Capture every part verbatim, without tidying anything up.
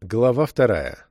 Глава вторая.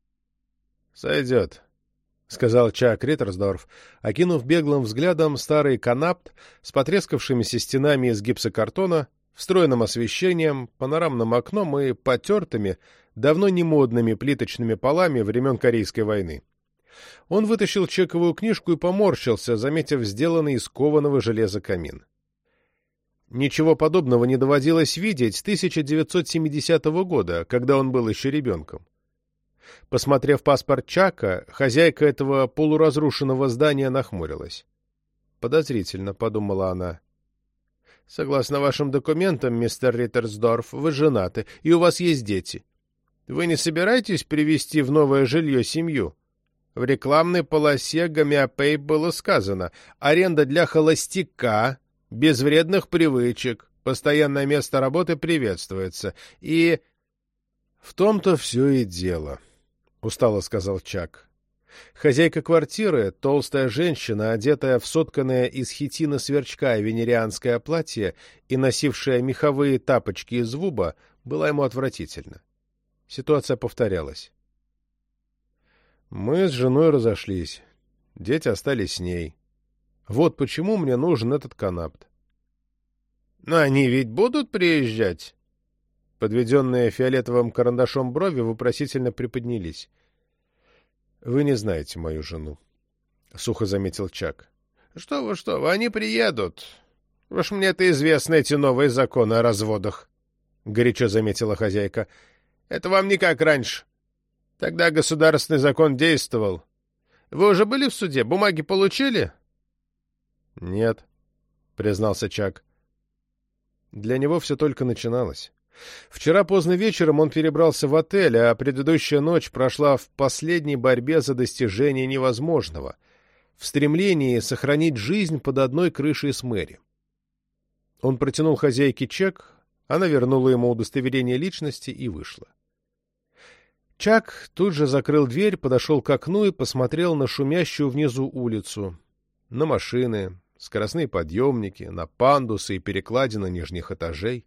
«Сойдет», — сказал Чак Риттерсдорф, окинув беглым взглядом старый канапт с потрескавшимися стенами из гипсокартона, встроенным освещением, панорамным окном и потертыми, давно не модными плиточными полами времен Корейской войны. Он вытащил чековую книжку и поморщился, заметив сделанный из кованого железа камин. Ничего подобного не доводилось видеть с тысяча девятьсот семидесятого года, когда он был еще ребенком. Посмотрев паспорт Чака, хозяйка этого полуразрушенного здания нахмурилась. «Подозрительно», — подумала она. «Согласно вашим документам, мистер Риттерсдорф, вы женаты, и у вас есть дети. Вы не собираетесь привезти в новое жилье семью? В рекламной полосе Гомеопей было сказано: аренда для холостяка, без вредных привычек, постоянное место работы приветствуется, и...» «В том-то все и дело», — устало сказал Чак. Хозяйка квартиры, толстая женщина, одетая в сотканное из хитина сверчка венерианское платье и носившая меховые тапочки из вуба, была ему отвратительна. Ситуация повторялась. «Мы с женой разошлись. Дети остались с ней. Вот почему мне нужен этот канапт». «Но они ведь будут приезжать?» Подведенные фиолетовым карандашом брови вопросительно приподнялись. «Вы не знаете мою жену», — сухо заметил Чак. «Что вы, что вы, они приедут. Уж мне это известно, эти новые законы о разводах», — горячо заметила хозяйка. «Это вам не как раньше. Тогда государственный закон действовал. Вы уже были в суде? Бумаги получили?» «Нет», — признался Чак. Для него все только начиналось. Вчера поздно вечером он перебрался в отель, а предыдущая ночь прошла в последней борьбе за достижение невозможного, в стремлении сохранить жизнь под одной крышей с Мэри. Он протянул хозяйке чек, она вернула ему удостоверение личности и вышла. Чак тут же закрыл дверь, подошел к окну и посмотрел на шумящую внизу улицу, на машины, скоростные подъемники, на пандусы и перекладины нижних этажей.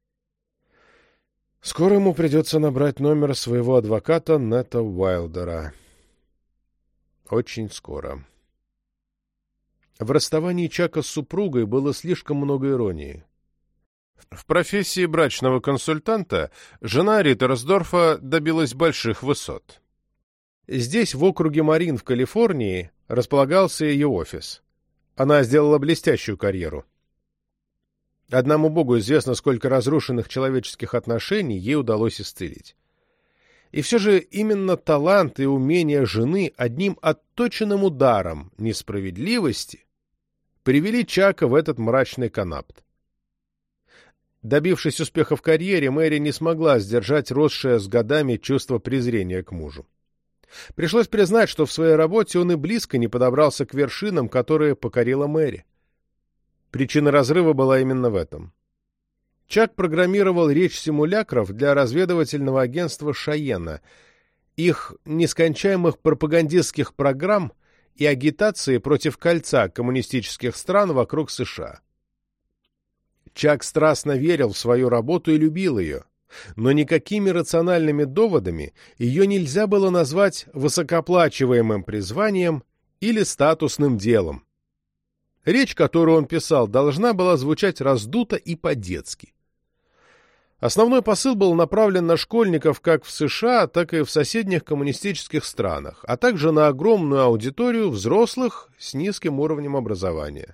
Скоро ему придется набрать номер своего адвоката Нета Уайлдера. Очень скоро. В расставании Чака с супругой было слишком много иронии. В профессии брачного консультанта жена Риттерсдорфа добилась больших высот. Здесь, в округе Марин в Калифорнии, располагался ее офис. Она сделала блестящую карьеру. Одному Богу известно, сколько разрушенных человеческих отношений ей удалось исцелить. И все же именно талант и умение жены одним отточенным ударом несправедливости привели Чака в этот мрачный канапт. Добившись успеха в карьере, Мэри не смогла сдержать росшее с годами чувство презрения к мужу. Пришлось признать, что в своей работе он и близко не подобрался к вершинам, которые покорила Мэри. Причина разрыва была именно в этом. Чак программировал речь симулякров для разведывательного агентства Шайена, их нескончаемых пропагандистских программ и агитации против кольца коммунистических стран вокруг США. Чак страстно верил в свою работу и любил ее, но никакими рациональными доводами ее нельзя было назвать высокооплачиваемым призванием или статусным делом. Речь, которую он писал, должна была звучать раздуто и по-детски. Основной посыл был направлен на школьников как в США, так и в соседних коммунистических странах, а также на огромную аудиторию взрослых с низким уровнем образования.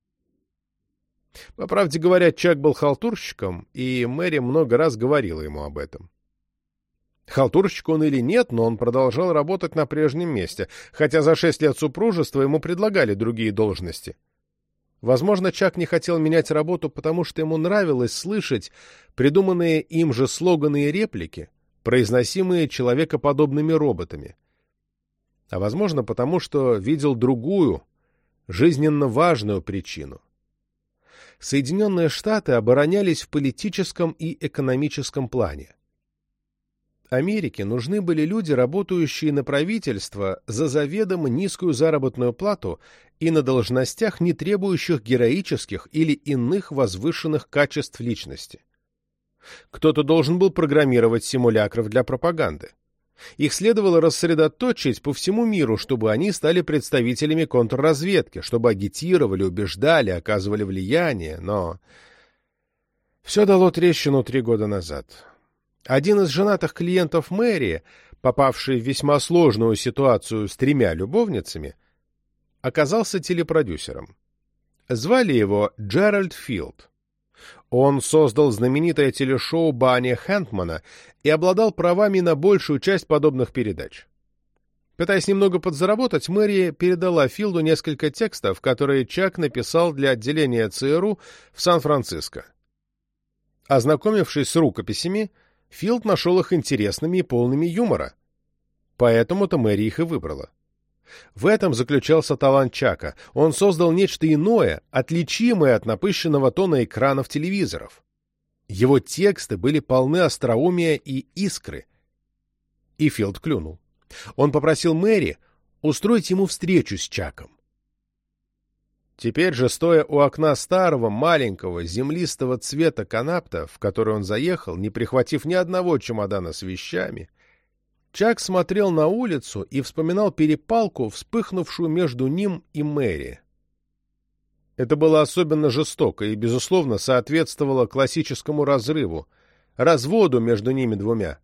По правде говоря, Чак был халтурщиком, и Мэри много раз говорила ему об этом. Халтурщик он или нет, но он продолжал работать на прежнем месте, хотя за шесть лет супружества ему предлагали другие должности. Возможно, Чак не хотел менять работу, потому что ему нравилось слышать придуманные им же слоганы и реплики, произносимые человекоподобными роботами. А возможно, потому что видел другую, жизненно важную причину. Соединенные Штаты оборонялись в политическом и экономическом плане. Америке нужны были люди, работающие на правительство за заведомо низкую заработную плату и на должностях, не требующих героических или иных возвышенных качеств личности. Кто-то должен был программировать симулякров для пропаганды. Их следовало рассредоточить по всему миру, чтобы они стали представителями контрразведки, чтобы агитировали, убеждали, оказывали влияние, но... Все дало трещину три года назад. Один из женатых клиентов Мэри, попавший в весьма сложную ситуацию с тремя любовницами, оказался телепродюсером. Звали его Джеральд Филд. Он создал знаменитое телешоу Банни Хэнтмана и обладал правами на большую часть подобных передач. Пытаясь немного подзаработать, Мэри передала Филду несколько текстов, которые Чак написал для отделения ЦРУ в Сан-Франциско. Ознакомившись с рукописями, Филд нашел их интересными и полными юмора. Поэтому-то Мэри их и выбрала. В этом заключался талант Чака. Он создал нечто иное, отличимое от напыщенного тона экранов телевизоров. Его тексты были полны остроумия и искры. И Филд клюнул. Он попросил Мэри устроить ему встречу с Чаком. Теперь же, стоя у окна старого, маленького, землистого цвета канапта, в который он заехал, не прихватив ни одного чемодана с вещами, Чак смотрел на улицу и вспоминал перепалку, вспыхнувшую между ним и Мэри. Это было особенно жестоко и, безусловно, соответствовало классическому разрыву, разводу между ними двумя.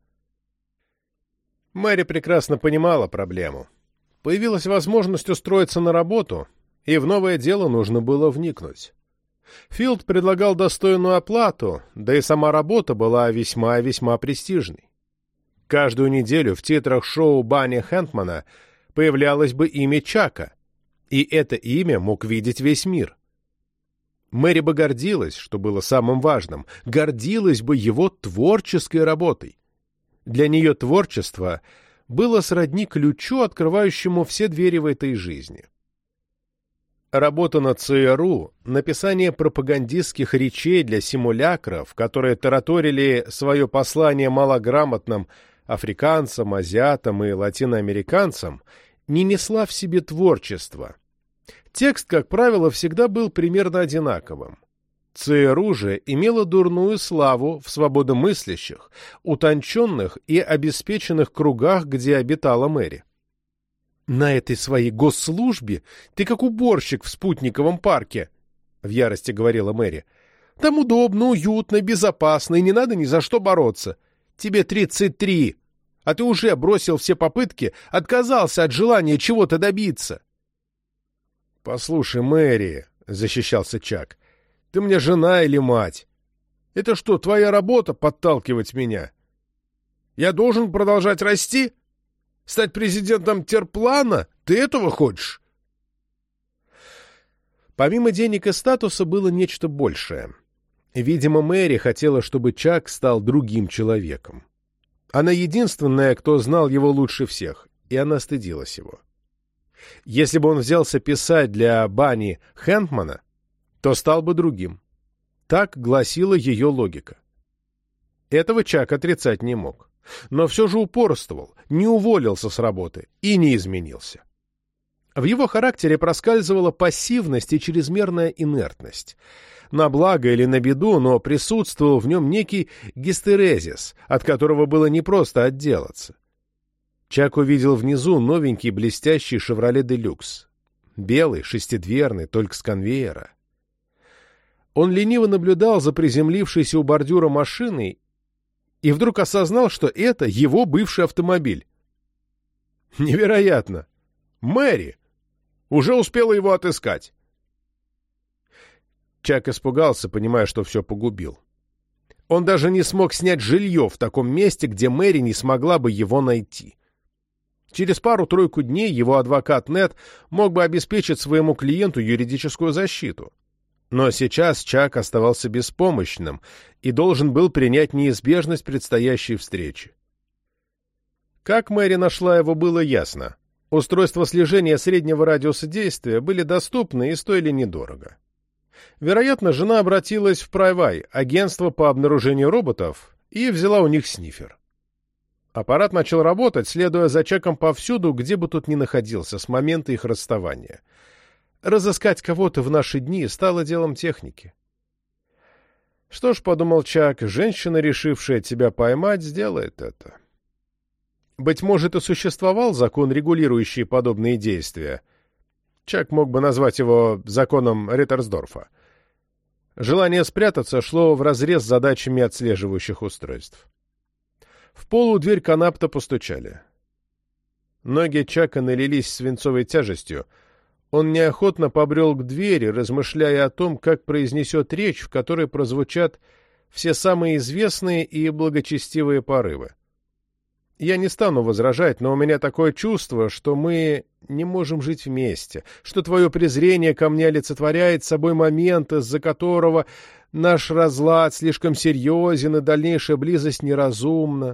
Мэри прекрасно понимала проблему. Появилась возможность устроиться на работу, и в новое дело нужно было вникнуть. Филд предлагал достойную оплату, да и сама работа была весьма-весьма престижной. Каждую неделю в титрах шоу Банни Хэнтмана появлялось бы имя Чака, и это имя мог видеть весь мир. Мэри бы гордилась, что было самым важным, гордилась бы его творческой работой. Для нее творчество было сродни ключу, открывающему все двери в этой жизни. Работа на ЦРУ, написание пропагандистских речей для симулякров, которые тараторили свое послание малограмотным африканцам, азиатам и латиноамериканцам, не несла в себе творчества. Текст, как правило, всегда был примерно одинаковым. ЦРУ же имела дурную славу в свободомыслящих, утонченных и обеспеченных кругах, где обитала Мэри. «На этой своей госслужбе ты как уборщик в спутниковом парке», — в ярости говорила Мэри. «Там удобно, уютно, безопасно, и не надо ни за что бороться. Тебе тридцать три, а ты уже бросил все попытки, отказался от желания чего-то добиться». «Послушай, Мэри», — защищался Чак, — «ты мне жена или мать? Это что, твоя работа подталкивать меня? Я должен продолжать расти? Стать президентом терплана? Ты этого хочешь?» Помимо денег и статуса было нечто большее. Видимо, Мэри хотела, чтобы Чак стал другим человеком. Она единственная, кто знал его лучше всех, и она стыдилась его. Если бы он взялся писать для Банни Хэнтмана, то стал бы другим. Так гласила ее логика. Этого Чак отрицать не мог. Но все же упорствовал, не уволился с работы и не изменился. В его характере проскальзывала пассивность и чрезмерная инертность. На благо или на беду, но присутствовал в нем некий гистерезис, от которого было непросто отделаться. Чак увидел внизу новенький блестящий «Шевроле Делюкс». Белый, шестидверный, только с конвейера. Он лениво наблюдал за приземлившейся у бордюра машиной и вдруг осознал, что это его бывший автомобиль. Невероятно! Мэри! Уже успела его отыскать. Чак испугался, понимая, что все погубил. Он даже не смог снять жилье в таком месте, где Мэри не смогла бы его найти. Через пару-тройку дней его адвокат Нед мог бы обеспечить своему клиенту юридическую защиту. Но сейчас Чак оставался беспомощным и должен был принять неизбежность предстоящей встречи. Как Мэри нашла его, было ясно. Устройства слежения среднего радиуса действия были доступны и стоили недорого. Вероятно, жена обратилась в Прайвай, агентство по обнаружению роботов, и взяла у них снифер. Аппарат начал работать, следуя за Чаком повсюду, где бы тот ни находился, с момента их расставания. Разыскать кого-то в наши дни стало делом техники. Что ж, — подумал Чак, — женщина, решившая тебя поймать, сделает это. Быть может, и существовал закон, регулирующий подобные действия. Чак мог бы назвать его законом Риттерсдорфа. Желание спрятаться шло вразрез с задачами отслеживающих устройств. В пол у дверь Канапта постучали. Ноги Чака налились свинцовой тяжестью. Он неохотно побрел к двери, размышляя о том, как произнесет речь, в которой прозвучат все самые известные и благочестивые порывы. Я не стану возражать, но у меня такое чувство, что мы не можем жить вместе, что твое презрение ко мне олицетворяет собой момент, из-за которого наш разлад слишком серьезен и дальнейшая близость неразумна.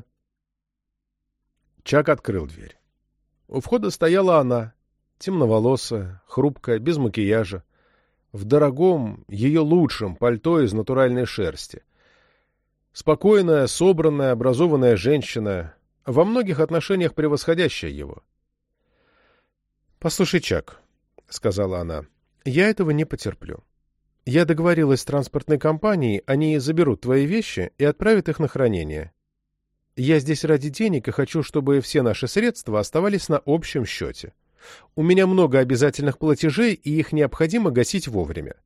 Чак открыл дверь. У входа стояла она, темноволосая, хрупкая, без макияжа, в дорогом, ее лучшем пальто из натуральной шерсти. Спокойная, собранная, образованная женщина, во многих отношениях превосходящая его. «Послушай, Чак», — сказала она, — «я этого не потерплю. Я договорилась с транспортной компанией, они заберут твои вещи и отправят их на хранение. Я здесь ради денег и хочу, чтобы все наши средства оставались на общем счете. У меня много обязательных платежей, и их необходимо гасить вовремя».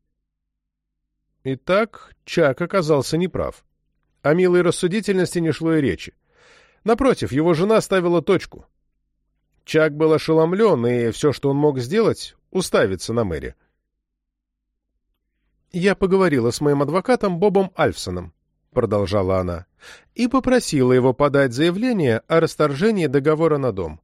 Итак, Чак оказался неправ. О милой рассудительности не шло и речи. Напротив, его жена ставила точку. Чак был ошеломлен, и все, что он мог сделать, — уставиться на Мэри. «Я поговорила с моим адвокатом Бобом Альфсоном», — продолжала она, — «и попросила его подать заявление о расторжении договора на дом».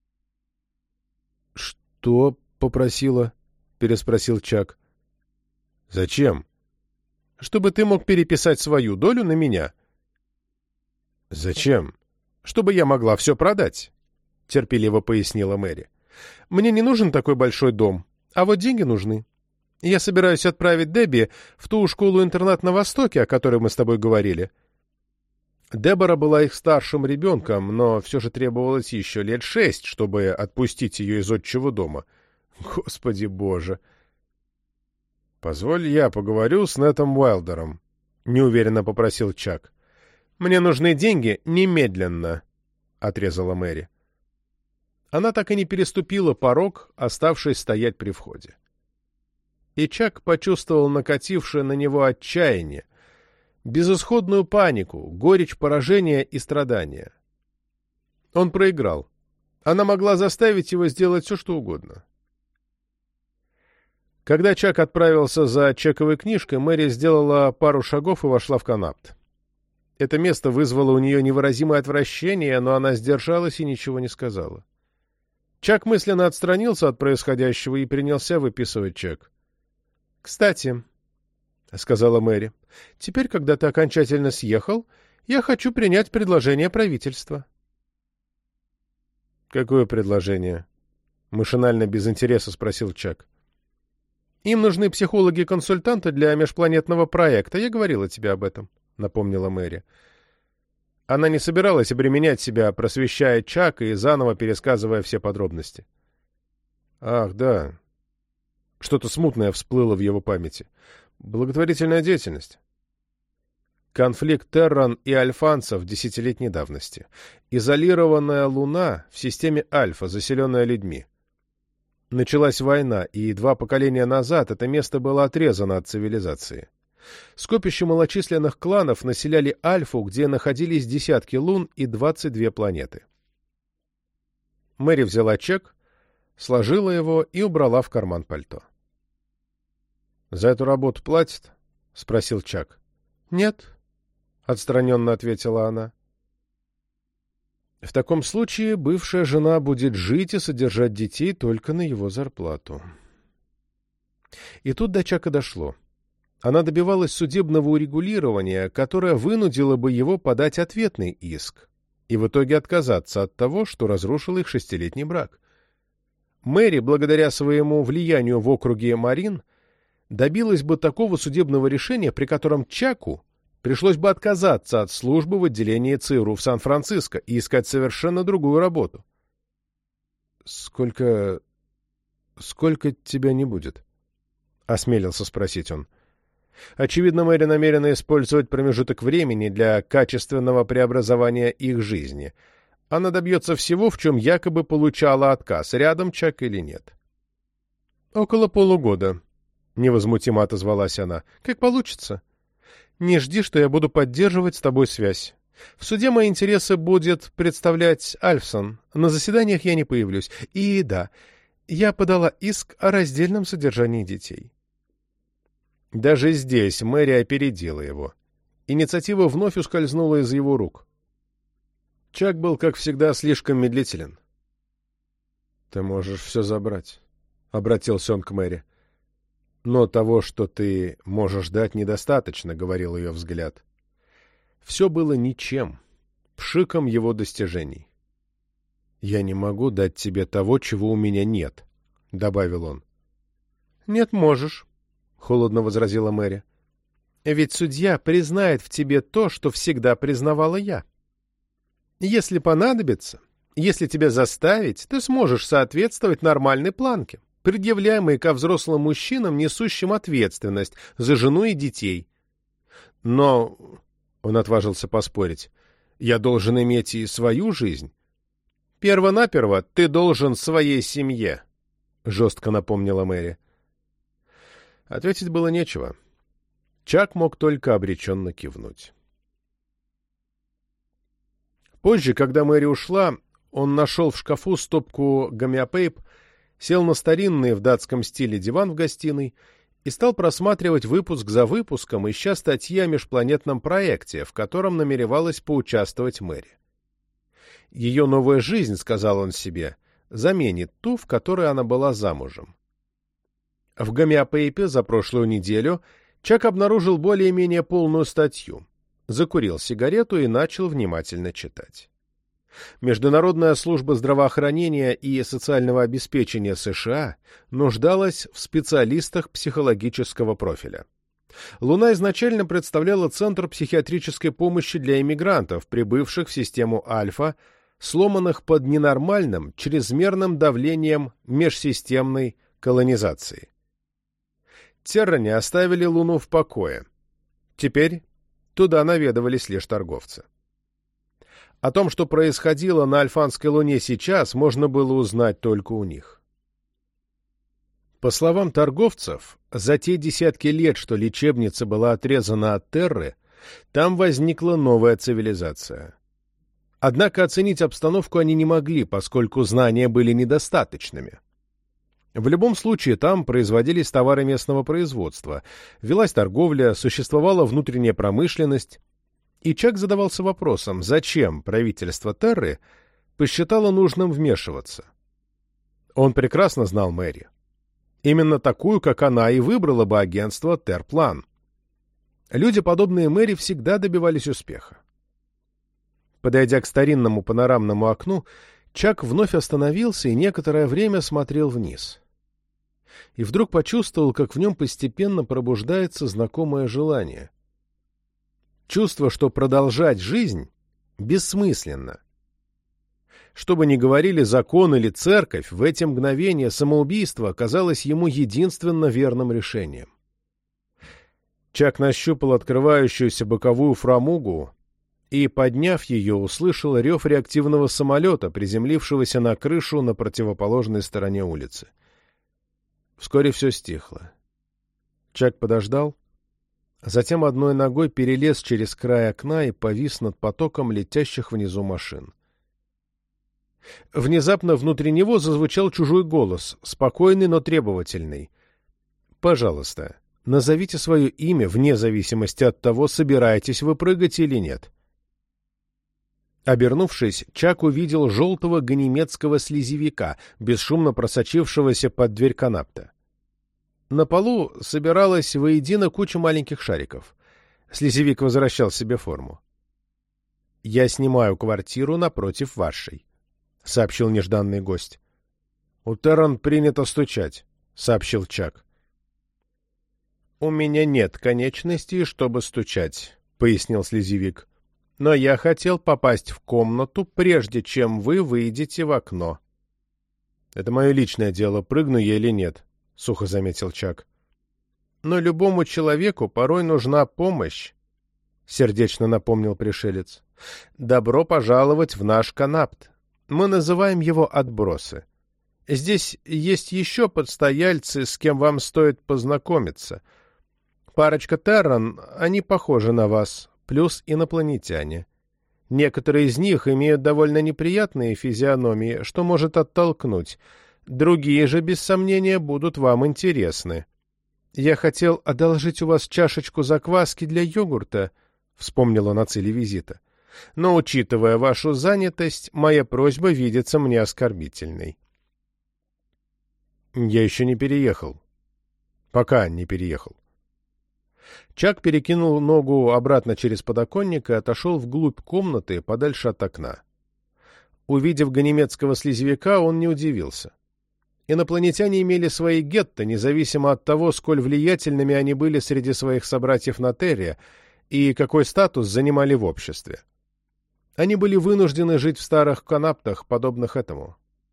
«Что попросила?» — переспросил Чак. «Зачем?» «Чтобы ты мог переписать свою долю на меня». «Зачем?» «Чтобы я могла все продать», — терпеливо пояснила Мэри. «Мне не нужен такой большой дом, а вот деньги нужны. Я собираюсь отправить Дебби в ту школу-интернат на Востоке, о которой мы с тобой говорили». Дебора была их старшим ребенком, но все же требовалось еще лет шесть, чтобы отпустить ее из отчего дома. Господи Боже! «Позволь, я поговорю с Нэтом Уайлдером», — неуверенно попросил Чак. «Мне нужны деньги немедленно», — отрезала Мэри. Она так и не переступила порог, оставшись стоять при входе. И Чак почувствовал накатившее на него отчаяние, безысходную панику, горечь поражения и страдания. Он проиграл. Она могла заставить его сделать все, что угодно. Когда Чак отправился за чековой книжкой, Мэри сделала пару шагов и вошла в Канапт. Это место вызвало у нее невыразимое отвращение, но она сдержалась и ничего не сказала. Чак мысленно отстранился от происходящего и принялся выписывать чек. «Кстати», — сказала Мэри, — «теперь, когда ты окончательно съехал, я хочу принять предложение правительства». «Какое предложение?» — машинально без интереса спросил Чак. «Им нужны психологи-консультанты для межпланетного проекта. Я говорила тебе об этом», — напомнила Мэри. Она не собиралась обременять себя, просвещая Чака и заново пересказывая все подробности. «Ах, да». Что-то смутное всплыло в его памяти. Благотворительная деятельность. Конфликт Терран и альфанцев десятилетней давности. Изолированная Луна в системе Альфа, заселенная людьми. Началась война, и два поколения назад это место было отрезано от цивилизации. Скопища малочисленных кланов населяли Альфу, где находились десятки лун и двадцать две планеты. Мэри взяла чек, сложила его и убрала в карман пальто. «За эту работу платят?» — спросил Чак. «Нет», — отстраненно ответила она. «В таком случае бывшая жена будет жить и содержать детей только на его зарплату». И тут до Чака дошло. Она добивалась судебного урегулирования, которое вынудило бы его подать ответный иск и в итоге отказаться от того, что разрушил их шестилетний брак. Мэри, благодаря своему влиянию в округе Марин, добилась бы такого судебного решения, при котором Чаку пришлось бы отказаться от службы в отделении ЦРУ в Сан-Франциско и искать совершенно другую работу. «Сколько... сколько тебя не будет?» — осмелился спросить он. Очевидно, Мэри намерена использовать промежуток времени для качественного преобразования их жизни. Она добьется всего, в чем якобы получала отказ, рядом Чак или нет. «Около полугода», — невозмутимо отозвалась она. «Как получится. Не жди, что я буду поддерживать с тобой связь. В суде мои интересы будет представлять Альфсон. На заседаниях я не появлюсь. И да, я подала иск о раздельном содержании детей». Даже здесь Мэри опередила его. Инициатива вновь ускользнула из его рук. Чак был, как всегда, слишком медлителен. «Ты можешь все забрать», — обратился он к Мэри. «Но того, что ты можешь дать, недостаточно», — говорил ее взгляд. Все было ничем, пшиком его достижений. «Я не могу дать тебе того, чего у меня нет», — добавил он. «Нет, можешь», — холодно возразила Мэри. «Ведь судья признает в тебе то, что всегда признавала я. Если понадобится, если тебя заставить, ты сможешь соответствовать нормальной планке, предъявляемой ко взрослым мужчинам, несущим ответственность за жену и детей. Но, — он отважился поспорить, — я должен иметь и свою жизнь. Первонаперво ты должен своей семье, — жестко напомнила Мэри. Ответить было нечего. Чак мог только обреченно кивнуть. Позже, когда Мэри ушла, он нашел в шкафу стопку гомеопейп, сел на старинный в датском стиле диван в гостиной и стал просматривать выпуск за выпуском, ища статьи о межпланетном проекте, в котором намеревалась поучаствовать Мэри. Ее новая жизнь, сказал он себе, заменит ту, в которой она была замужем. В гомеопейпе за прошлую неделю Чак обнаружил более-менее полную статью, закурил сигарету и начал внимательно читать. Международная служба здравоохранения и социального обеспечения США нуждалась в специалистах психологического профиля. Луна изначально представляла центр психиатрической помощи для иммигрантов, прибывших в систему Альфа, сломанных под ненормальным, чрезмерным давлением межсистемной колонизации. Терране оставили Луну в покое. Теперь туда наведывались лишь торговцы. О том, что происходило на Альфанской Луне сейчас, можно было узнать только у них. По словам торговцев, за те десятки лет, что лечебница была отрезана от Терры, там возникла новая цивилизация. Однако оценить обстановку они не могли, поскольку знания были недостаточными. В любом случае, там производились товары местного производства, велась торговля, существовала внутренняя промышленность, и Чак задавался вопросом, зачем правительство Терры посчитало нужным вмешиваться. Он прекрасно знал Мэри. Именно такую, как она, и выбрала бы агентство Терплан. Люди, подобные Мэри, всегда добивались успеха. Подойдя к старинному панорамному окну, Чак вновь остановился и некоторое время смотрел вниз. И вдруг почувствовал, как в нем постепенно пробуждается знакомое желание. Чувство, что продолжать жизнь бессмысленно. Что бы ни говорили закон или церковь, в эти мгновения самоубийство оказалось ему единственно верным решением. Чак нащупал открывающуюся боковую фрамугу и, подняв ее, услышал рев реактивного самолета, приземлившегося на крышу на противоположной стороне улицы. Вскоре все стихло. Чак подождал, затем одной ногой перелез через край окна и повис над потоком летящих внизу машин. Внезапно внутри него зазвучал чужой голос, спокойный, но требовательный. «Пожалуйста, назовите свое имя вне зависимости от того, собираетесь вы прыгать или нет». Обернувшись, Чак увидел желтого ганимедского слизевика, бесшумно просочившегося под дверь канапта. На полу собиралась воедино куча маленьких шариков. Слизевик возвращал себе форму. «Я снимаю квартиру напротив вашей», — сообщил нежданный гость. «У Терран принято стучать», — сообщил Чак. «У меня нет конечностей, чтобы стучать», — пояснил слизевик. «Но я хотел попасть в комнату, прежде чем вы выйдете в окно». «Это мое личное дело, прыгну я или нет», — сухо заметил Чак. Но любому человеку порой нужна помощь, — сердечно напомнил пришелец. Добро пожаловать в наш Канапт. Мы называем его «Отбросы». Здесь есть еще подстояльцы, с кем вам стоит познакомиться. Парочка Терран, они похожи на вас, плюс инопланетяне. Некоторые из них имеют довольно неприятные физиономии, что может оттолкнуть. Другие же, без сомнения, будут вам интересны. «Я хотел одолжить у вас чашечку закваски для йогурта», — вспомнил он о цели визита. «Но, учитывая вашу занятость, моя просьба видится мне оскорбительной». «Я еще не переехал. Пока не переехал». Чак перекинул ногу обратно через подоконник и отошел вглубь комнаты, подальше от окна. Увидев ганемецкого слизевика, он не удивился. Инопланетяне имели свои гетто, независимо от того, сколь влиятельными они были среди своих собратьев на Терре и какой статус занимали в обществе. Они были вынуждены жить в старых канаптах, подобных этому.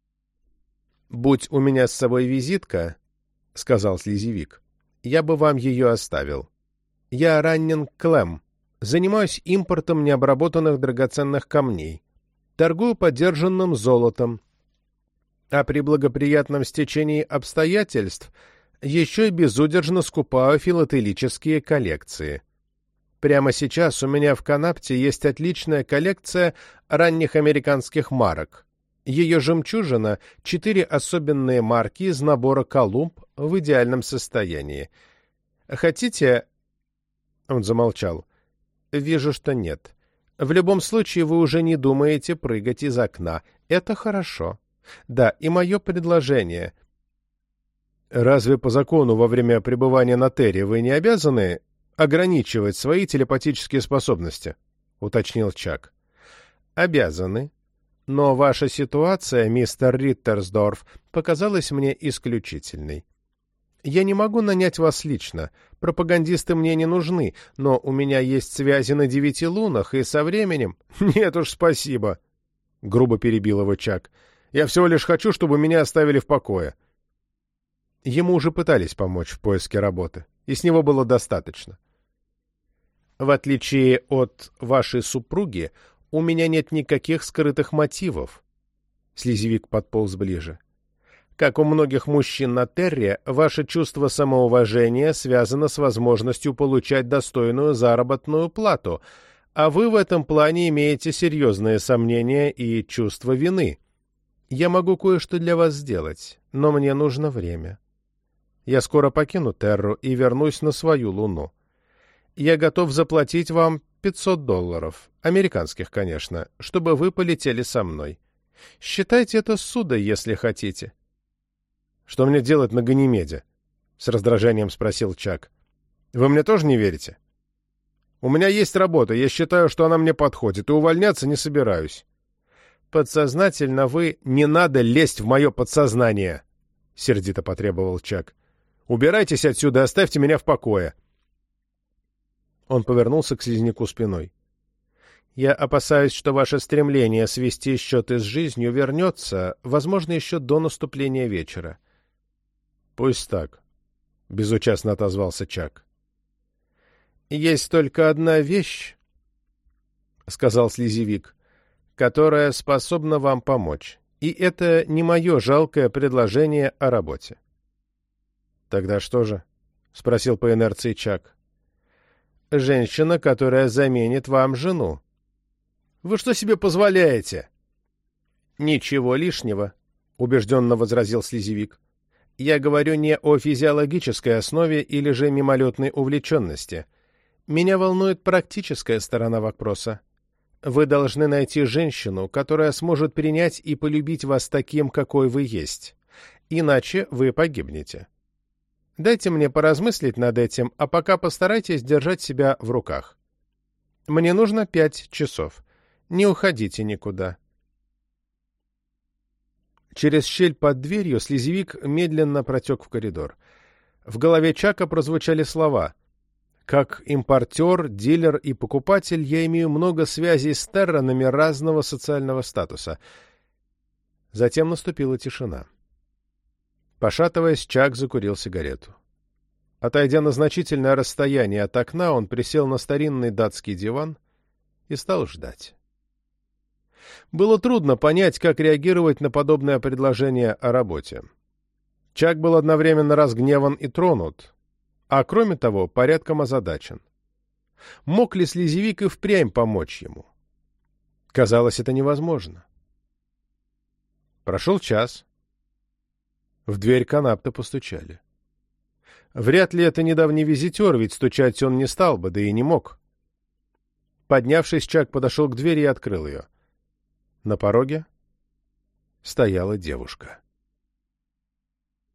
«Будь у меня с собой визитка, — сказал слизевик, — я бы вам ее оставил. Я Раннин Клэм, занимаюсь импортом необработанных драгоценных камней, торгую подержанным золотом, а при благоприятном стечении обстоятельств еще и безудержно скупаю филателические коллекции. Прямо сейчас у меня в Канапте есть отличная коллекция ранних американских марок. Ее жемчужина — четыре особенные марки из набора «Колумб» в идеальном состоянии. Хотите...» Он замолчал. «Вижу, что нет. В любом случае вы уже не думаете прыгать из окна. Это хорошо. Да, и мое предложение. Разве по закону во время пребывания на Терре вы не обязаны ограничивать свои телепатические способности?» — уточнил Чак. «Обязаны. Но ваша ситуация, мистер Риттерсдорф, показалась мне исключительной. Я не могу нанять вас лично, пропагандисты мне не нужны, но у меня есть связи на девяти лунах, и со временем...» «Нет уж, спасибо», — грубо перебил его Чак. «Я всего лишь хочу, чтобы меня оставили в покое». Ему уже пытались помочь в поиске работы, и с него было достаточно. «В отличие от вашей супруги, у меня нет никаких скрытых мотивов». Слизевик подполз ближе. «Как у многих мужчин на Терре, ваше чувство самоуважения связано с возможностью получать достойную заработную плату, а вы в этом плане имеете серьезные сомнения и чувство вины. Я могу кое-что для вас сделать, но мне нужно время. Я скоро покину Терру и вернусь на свою луну. Я готов заплатить вам пятьсот долларов, американских, конечно, чтобы вы полетели со мной. Считайте это ссудой, если хотите». «Что мне делать на Ганимеде?» — с раздражением спросил Чак. «Вы мне тоже не верите? У меня есть работа, я считаю, что она мне подходит, и увольняться не собираюсь». «Подсознательно вы... Не надо лезть в мое подсознание!» — сердито потребовал Чак. «Убирайтесь отсюда и оставьте меня в покое!» Он повернулся к слизняку спиной. «Я опасаюсь, что ваше стремление свести счеты с жизнью вернется, возможно, еще до наступления вечера». «Пусть так», — безучастно отозвался Чак. «Есть только одна вещь, — сказал слизевик, — которая способна вам помочь, и это не мое жалкое предложение о работе». «Тогда что же?» — спросил по инерции Чак. «Женщина, которая заменит вам жену». «Вы что себе позволяете?» «Ничего лишнего», — убежденно возразил слизевик. «Я говорю не о физиологической основе или же мимолетной увлеченности. Меня волнует практическая сторона вопроса. Вы должны найти женщину, которая сможет принять и полюбить вас таким, какой вы есть. Иначе вы погибнете. Дайте мне поразмыслить над этим, а пока постарайтесь держать себя в руках. Мне нужно пять часов. Не уходите никуда». Через щель под дверью слизевик медленно протек в коридор. В голове Чака прозвучали слова: «Как импортер, дилер и покупатель я имею много связей с терранами разного социального статуса». Затем наступила тишина. Пошатываясь, Чак закурил сигарету. Отойдя на значительное расстояние от окна, он присел на старинный датский диван и стал ждать. Было трудно понять, как реагировать на подобное предложение о работе. Чак был одновременно разгневан и тронут, а кроме того, порядком озадачен. Мог ли слезевик и впрямь помочь ему? Казалось, это невозможно. Прошел час. В дверь Канапта постучали. Вряд ли это недавний визитер, ведь стучать он не стал бы, да и не мог. Поднявшись, Чак подошел к двери и открыл ее. На пороге стояла девушка.